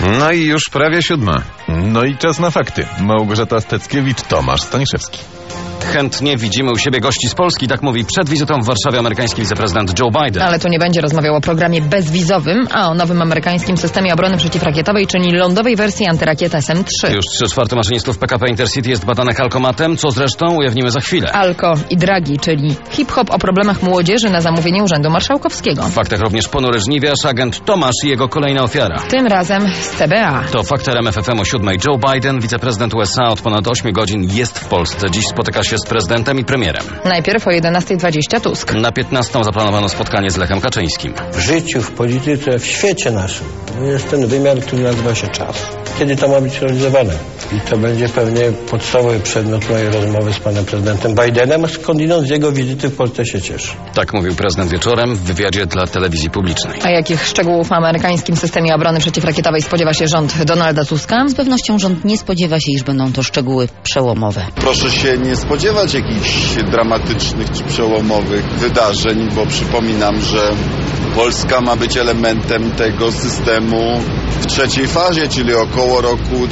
No i już prawie 7. No i czas na fakty. Małgorzata Steckiewicz, Tomasz Staniszewski. Chętnie widzimy u siebie gości z Polski, tak mówi przed wizytą w Warszawie amerykański wiceprezydent Joe Biden. Ale tu nie będzie rozmawiał o programie bezwizowym, a o nowym amerykańskim systemie obrony przeciwrakietowej, czyli lądowej wersji antyrakiet SM-3. Już 3/4 maszynistów PKP Intercity jest badanych alkomatem, co zresztą ujawnimy za chwilę. Alko i dragi, czyli hip-hop o problemach młodzieży na zamówienie Urzędu Marszałkowskiego. W faktach również ponury żniwiarz, agent Tomasz i jego kolejna ofiara. Tym razem z TBA. To fakt RMF FM o 7. Joe Biden, wiceprezydent USA od ponad 8 godzin jest w Polsce. Dziś spotyka się z prezydentem i premierem. Najpierw o 11:20 Tusk. Na 15 zaplanowano spotkanie z Lechem Kaczyńskim. W życiu, w polityce, w świecie naszym jest ten wymiar, który nazywa się czas. Kiedy to ma być realizowane? I to będzie pewnie podstawowy przedmiot mojej rozmowy z panem prezydentem Bidenem, a skądinąd z jego wizyty w Polsce się cieszy. Tak mówił prezydent wieczorem w wywiadzie dla telewizji publicznej. A jakich szczegółów w amerykańskim systemie obrony przeciwrakietowej spodziewa się rząd Donalda Tuska? Z pewnością rząd nie spodziewa się, iż będą to szczegóły przełomowe. Proszę się nie spodziewać jakichś dramatycznych czy przełomowych wydarzeń, bo przypominam, że Polska ma być elementem tego systemu w trzeciej fazie, czyli około roku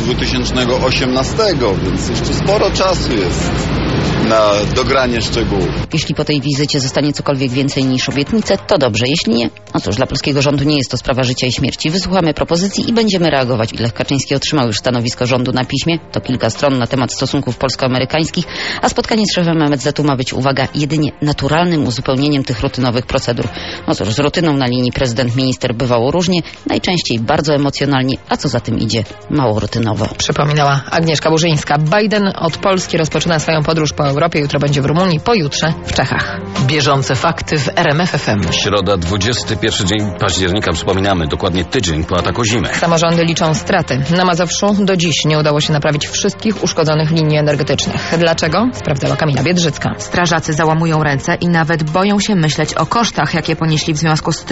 2018, więc jeszcze sporo czasu jest na dogranie szczegółów. Jeśli po tej wizycie zostanie cokolwiek więcej niż obietnice, to dobrze. Jeśli nie, no cóż, dla polskiego rządu nie jest to sprawa życia i śmierci. Wysłuchamy propozycji i będziemy reagować. Lech Kaczyński otrzymał już stanowisko rządu na piśmie. To kilka stron na temat stosunków polsko-amerykańskich, a spotkanie z szefem MSZ-u ma być, uwaga, jedynie naturalnym uzupełnieniem tych rutynowych procedur. No cóż, z rutyną na linii prezydent-minister bywało różnie, najczęściej bardzo emocjonalnie, a co za tym idzie, mało rutynowo. Przypominała Agnieszka Burzyńska. Biden od Polski rozpoczyna swoją podróż po Europie. Jutro będzie w Rumunii, pojutrze w Czechach. Bieżące fakty w RMF FM. Środa, 21 dzień października, przypominamy, dokładnie tydzień po ataku zimy. Samorządy liczą straty. Na Mazowszu do dziś nie udało się naprawić wszystkich uszkodzonych linii energetycznych. Dlaczego? Sprawdzała Kamila Biedrzycka. Strażacy załamują ręce i nawet boją się myśleć o kosztach, jakie ponieśli w związku z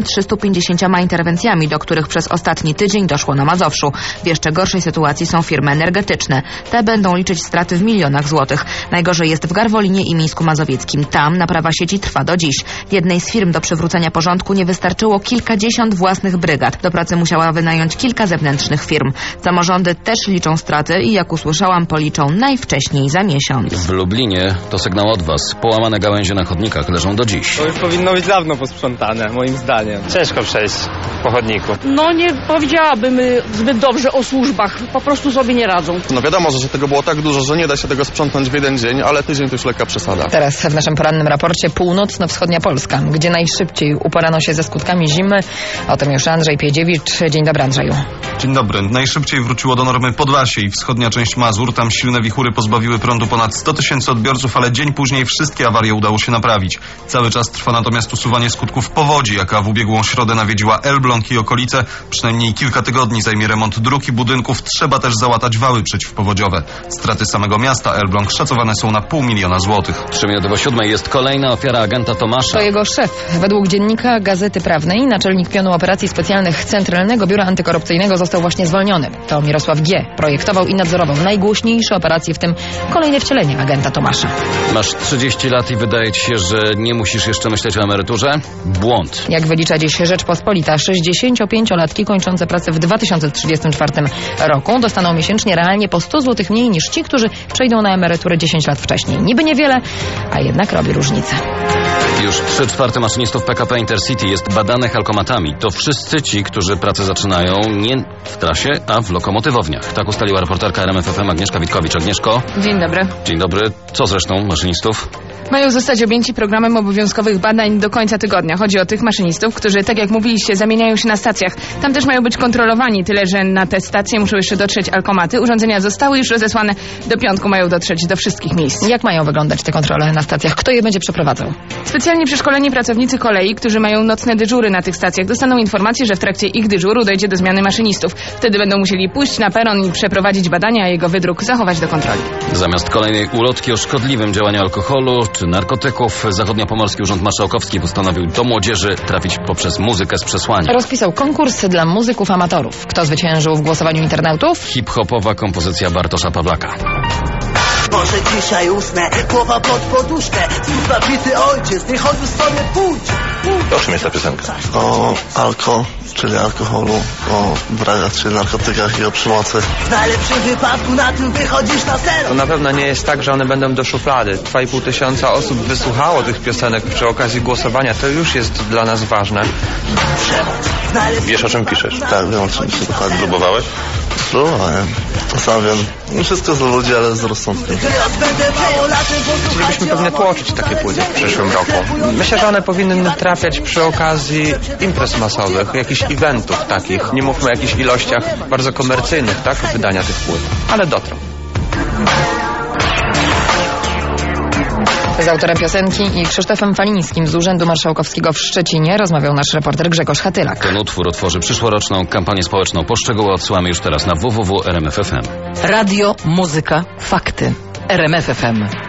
1350 interwencjami, do których przez ostatni tydzień doszło na Mazowszu. W jeszcze gorszej sytuacji są firmy energetyczne. Te będą liczyć straty w milionach złotych. Najgorzej jest w Garwolinie i Mińsku Mazowieckim. Tam naprawa sieci trwa do dziś. Jednej z firm do przywrócenia porządku nie wystarczyło kilkadziesiąt własnych brygad. Do pracy musiała wynająć kilka zewnętrznych firm. Samorządy też liczą straty i jak usłyszałam, policzą najwcześniej za miesiąc. W Lublinie to sygnał od was. Połamane gałęzie na chodnikach leżą do dziś. To już powinno być dawno posprzątane, moim zdaniem. Ciężko przejść po chodniku. No nie powiedziałabym zbyt dobrze o służbach. Po prostu sobie nie radzą. No wiadomo, że tego było tak dużo, że nie da się tego sprzątnąć w jeden dzień, ale tydzień to już lekka przesada. Teraz w naszym porannym raporcie północno-wschodnia Polska, gdzie najszybciej uporano się ze skutkami zimy. O tym już Andrzej Piedziewicz. Dzień dobry, Andrzeju. Dzień dobry. Najszybciej wróciło do normy Podlasie i wschodnia część Mazur. Tam silne wichury pozbawiły prądu ponad 100 000 odbiorców, ale dzień później wszystkie awarie udało się naprawić. Cały czas trwa natomiast usuwanie skutków powodzi, jaka w ubiegłą środę nawiedziła Elbląg i okolice. Przynajmniej kilka tygodni zajmie remont dróg i budynków. Trzeba też załatać wały przeciwpowodziowe. Straty samego miasta Elbląg szacowane są na 500 000 złotych. 3:07 jest kolejna ofiara agenta Tomasza. To jego szef. Według dziennika Gazety Prawnej naczelnik pionu operacji specjalnych Centralnego Biura Antykorupcyjnego został właśnie zwolniony. To Mirosław G. projektował i nadzorował najgłośniejsze operacje, w tym kolejne wcielenie agenta Tomasza. Masz 30 lat i wydaje ci się, że nie musisz jeszcze myśleć o emeryturze? Błąd. Jak wylicza dziś Rzeczpospolita, 65-latki kończące pracę w 2034 roku dostaną miesięcznie realnie po 100 zł mniej niż ci, którzy przejdą na emeryturę 10 lat wcześniej. Niby niewiele, a jednak robi różnicę. Już 3/4 maszynistów PKP Intercity jest badanych alkomatami. To wszyscy ci, którzy pracę zaczynają nie w trasie, a w lokomotywowniach. Tak ustaliła reporterka RMF FM Agnieszka Witkowicz. Agnieszko. Dzień dobry. Dzień dobry. Co zresztą maszynistów? Mają zostać objęci programem obowiązkowych badań do końca tygodnia. Chodzi o tych maszynistów, którzy, tak jak mówiliście, zamieniają się na stacjach. Tam też mają być kontrolowani, tyle że na te stacje muszą jeszcze dotrzeć alkomaty. Urządzenia zostały już rozesłane, do piątku mają dotrzeć do wszystkich miejsc. Jak mają wyglądać te kontrole na stacjach? Kto je będzie przeprowadzał? Specjalnie przeszkoleni pracownicy kolei, którzy mają nocne dyżury na tych stacjach, dostaną informację, że w trakcie ich dyżuru dojdzie do zmiany maszynistów. Wtedy będą musieli pójść na peron i przeprowadzić badania, a jego wydruk zachować do kontroli. Zamiast kolejnej ulotki o szkodliwym działaniu alkoholu czy narkotyków, Zachodniopomorski Urząd Marszałkowski postanowił do młodzieży trafić poprzez muzykę z przesłaniem. Rozpisał konkurs dla muzyków amatorów. Kto zwyciężył w głosowaniu internautów? Hip-hopowa kompozycja Bartosza Pawlaka. Może dzisiaj usnę, głowa pod poduszkę, znów nabity ojciec, niech on sobie pójdzie. O czym jest ta piosenka? O czyli alkoholu, o dragach, czyli narkotykach i o przemocy. W najlepszym wypadku na tym wychodzisz na zero. To na pewno nie jest tak, że one będą do szuflady. 2,5 tysiąca osób wysłuchało tych piosenek przy okazji głosowania. To już jest dla nas ważne. Wiesz, o czym piszesz? Tak, wiem, o czym piszę, dokładnie. Próbowałeś? Próbowałem. Sam wiem. Wszystko z ludzi, ale z rozsądkiem. Chcielibyśmy pewnie tłoczyć takie płyty w przyszłym roku. Myślę, że one powinny trafiać przy okazji imprez masowych, jakichś eventów takich. Nie mówmy o jakichś ilościach bardzo komercyjnych, tak, wydania tych płyt, ale dotrą. Z autorem piosenki i Krzysztofem Falińskim z Urzędu Marszałkowskiego w Szczecinie rozmawiał nasz reporter Grzegorz Hatylak. Ten utwór otworzy przyszłoroczną kampanię społeczną. Po szczegóły odsyłamy już teraz na www.rmf.fm. Radio, muzyka, fakty. RMF FM.